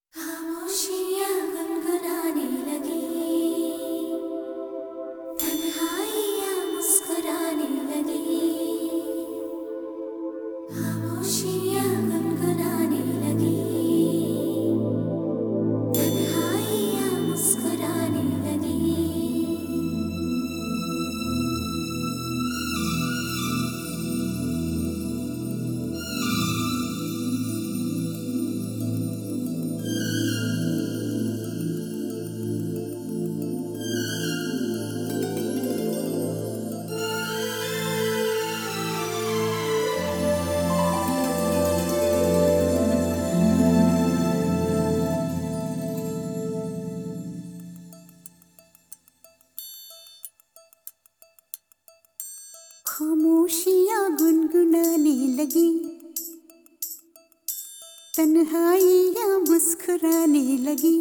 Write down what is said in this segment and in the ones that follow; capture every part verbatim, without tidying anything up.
खामोशियाँ गुनगुनाने लगी, तन्हाइयाँ मुस्कुराने लगी। खामोशियाँ गुनगुनाने लगी, तन्हाइयाँ मुस्कुराने लगी। खामोशियाँ गुनगुनाने लगी, तन्हाइयाँ मुस्कुराने लगी।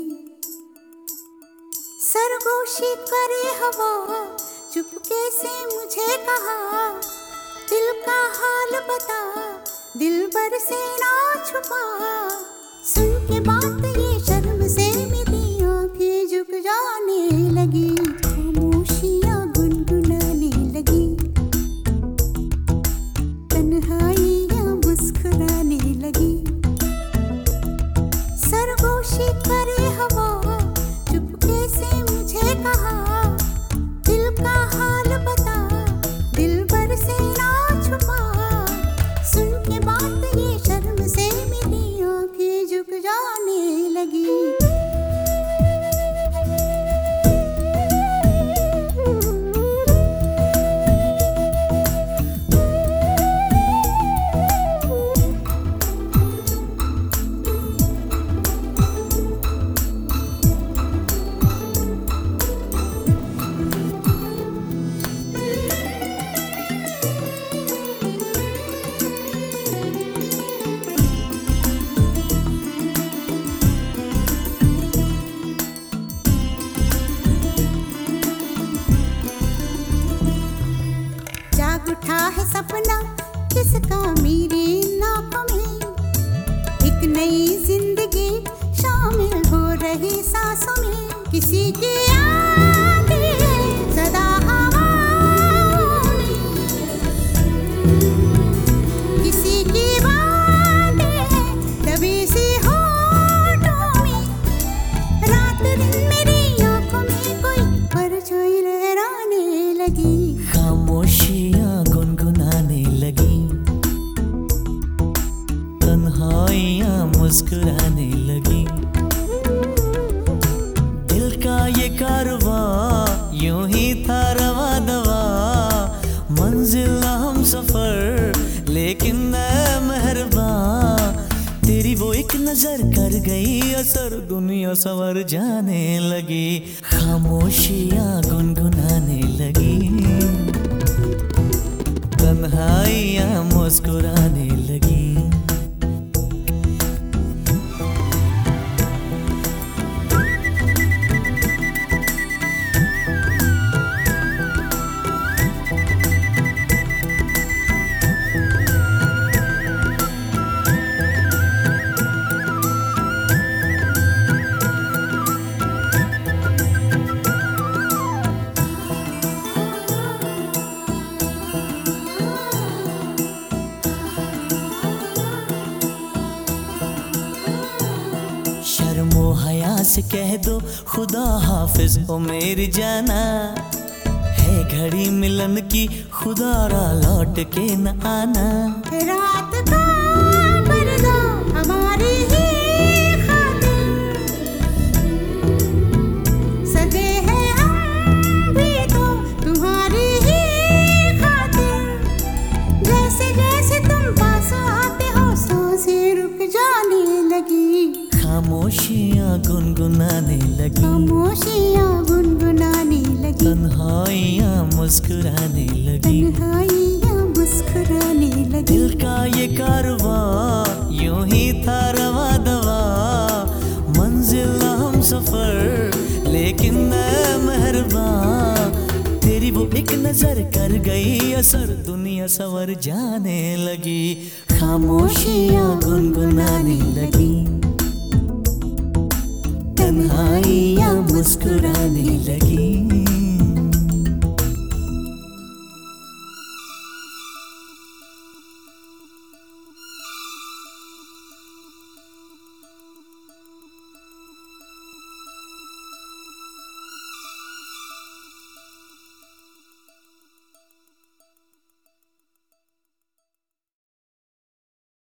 सरगोशी करे हवा, चुपके से मुझे कहा, दिल का हाल बता, दिल भर से ना छुपा। सुन के बात ये शर्म से मेरी आंखें झुक जाने लगी। खामोशियाँ गुनगुनाने लगी, तन्हाइयाँ मुस्कुराने लगी। सरगोशी करे हवा, चुपके से मुझे कहा, दिल का हाल बता, दिल भर से ना छुपा। सुन के बात ये शर्म से मेरी आंखें झुक जाने लगी। उठा है सपना किसका मेरे नाकों में, एक नई जिंदगी शामिल हो रही सांसों में। किसी की यादें सदा हवाओं में, किसी की बातें दबी सी होठों में। रात दिन मेरी आंखों में कोई परछाई लहराने लगी। खामोशियाँ गुनगुनाने लगी, तन्हाइयाँ मुस्कुराने लगी। दिल का ये कारवां यूं ही था रवा दवा, मंजिल हम सफर लेकिन मैं मेहरबान। तेरी वो एक नजर कर गई असर, दुनिया संवर जाने लगी। खामोशियाँ गुनगुनाने लगी, तन्हाइयाँ मुस्कुराने लगी। शर्मो हया से कह दो खुदा हाफिज ओ मेरी जाना, है घड़ी मिलन की खुदा रा लौट के न आना। रात का पर्दा हमारी ही खातिर, सजे हैं हम भी तो तुम्हारी ही खातिर। जैसे जैसे तुम पास आते हो सांसें रुक जाने लगी। खामोशियाँ गुनगुनाने लगी, खामोशियाँ गुनगुनाने लगी, तन्हाइयाँ मुस्कुराने लगी। तन्हाइयाँ मुस्कुराने लगी। दिल का ये कारवां यूं ही था रवा दवा, मंजिल हम सफर लेकिन मैं मेहरबान। तेरी वो एक नजर कर गई असर, दुनिया संवर जाने लगी। खामोशियाँ गुनगुनाने लगी, तन्हाइयाँ मुस्कुराने लगी।